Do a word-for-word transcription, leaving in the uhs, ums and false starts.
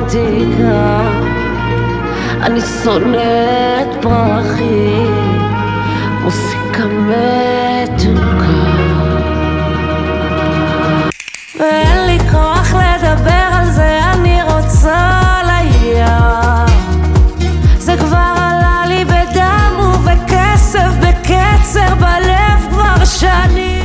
רומנטיקה, אני שונאת פרחים, מוסיקה מתוקה. ואין לי כוח לדבר על זה, אני רוצה לים. זה כבר עלה לי בדם ובכסף, בקצר בלב כבר שנים.